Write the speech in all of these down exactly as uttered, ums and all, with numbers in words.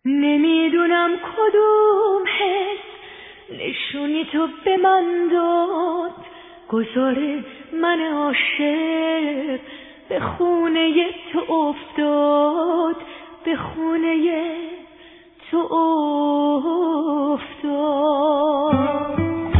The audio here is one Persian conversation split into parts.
نمیدونم کدوم حس نشونی تو به من داد، گذاره من عاشق به خونه تو افتاد، به خونه تو افتاد.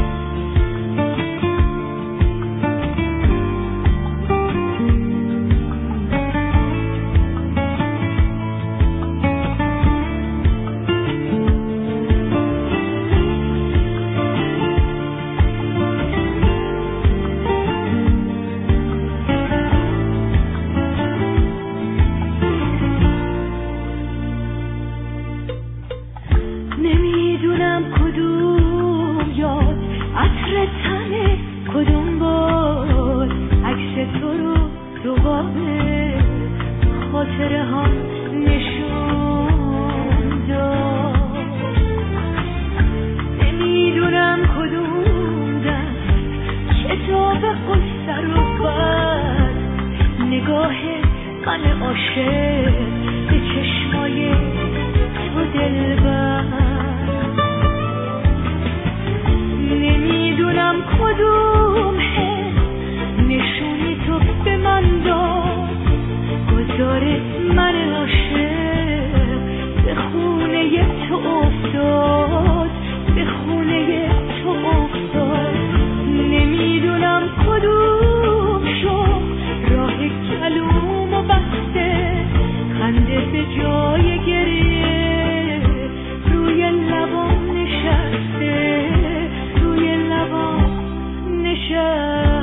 نمیدونم کدوم یاد عطر تنه، کدوم بار عکس تو رو رو قابه خاطره ها نشون داد. نمیدونم کدوم دست کتاب قصه رو بست، نگاه من عاشق به چشمای تو دلبر. نمیدونم کدوم حس نشونی تو به من داد، گذاره من عاشق به خونه تو افتاد، به خونه تو افتاد. نمیدونم کدوم شد راه کلوم و بسته، خنده به جای گریه روی لبام نشسته، روی لبام نشسته.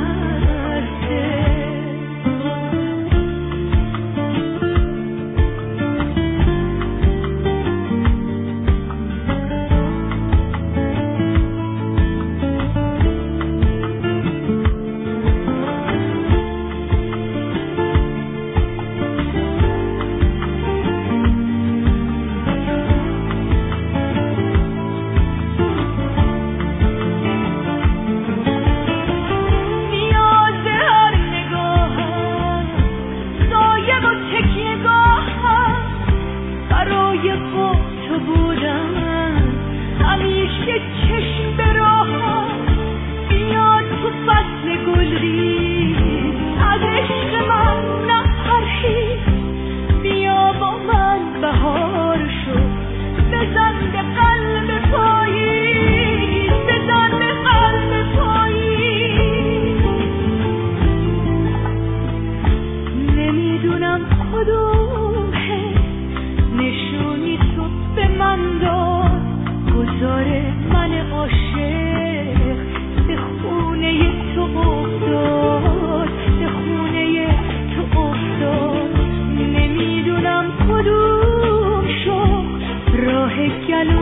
کدوم حس نشونی تو به من داد، گذاره من عاشق به خونه تو افتاد، به خونه تو افتاد. نمیدونم کدوم شد راه گلو